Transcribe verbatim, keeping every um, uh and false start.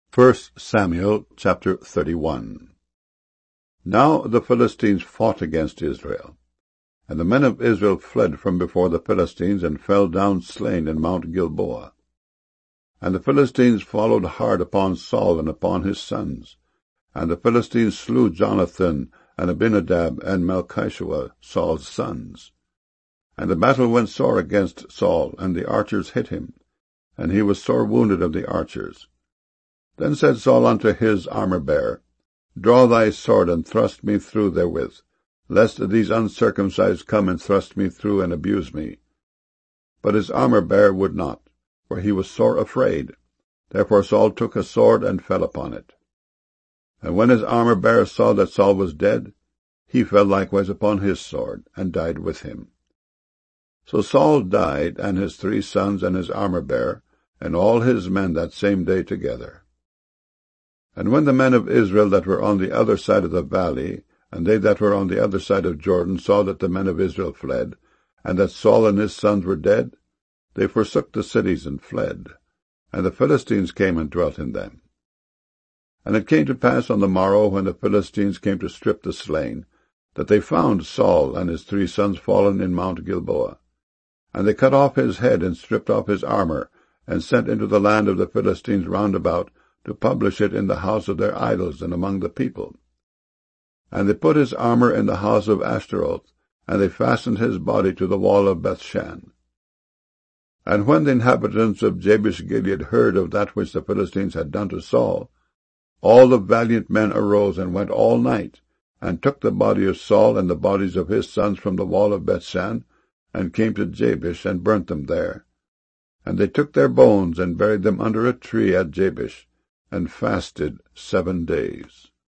First Samuel chapter thirty-one. Now the Philistines fought against Israel. And the men of Israel fled from before the Philistines, and fell down slain in Mount Gilboa. And the Philistines followed hard upon Saul and upon his sons. And the Philistines slew Jonathan and Abinadab and Malchishua, Saul's sons. And the battle went sore against Saul, and the archers hit him, and he was sore wounded of the archers. Then said Saul unto his armor-bearer, Draw thy sword, and thrust me through therewith, lest these uncircumcised come and thrust me through, and abuse me. But his armor-bearer would not, for he was sore afraid. Therefore Saul took a sword, and fell upon it. And when his armor-bearer saw that Saul was dead, he fell likewise upon his sword, and died with him. So Saul died, and his three sons, and his armor-bearer, and all his men that same day together. And when the men of Israel that were on the other side of the valley, and they that were on the other side of Jordan, saw that the men of Israel fled, and that Saul and his sons were dead, they forsook the cities and fled, and the Philistines came and dwelt in them. And it came to pass on the morrow, when the Philistines came to strip the slain, that they found Saul and his three sons fallen in Mount Gilboa. And they cut off his head, and stripped off his armor, and sent into the land of the Philistines round about, to publish it in the house of their idols and among the people. And they put his armor in the house of Ashtaroth, and they fastened his body to the wall of Bethshan. And when the inhabitants of Jabesh-Gilead heard of that which the Philistines had done to Saul, all the valiant men arose and went all night, and took the body of Saul and the bodies of his sons from the wall of Bethshan, and came to Jabesh, and burnt them there. And they took their bones, and buried them under a tree at Jabesh, and fasted seven days.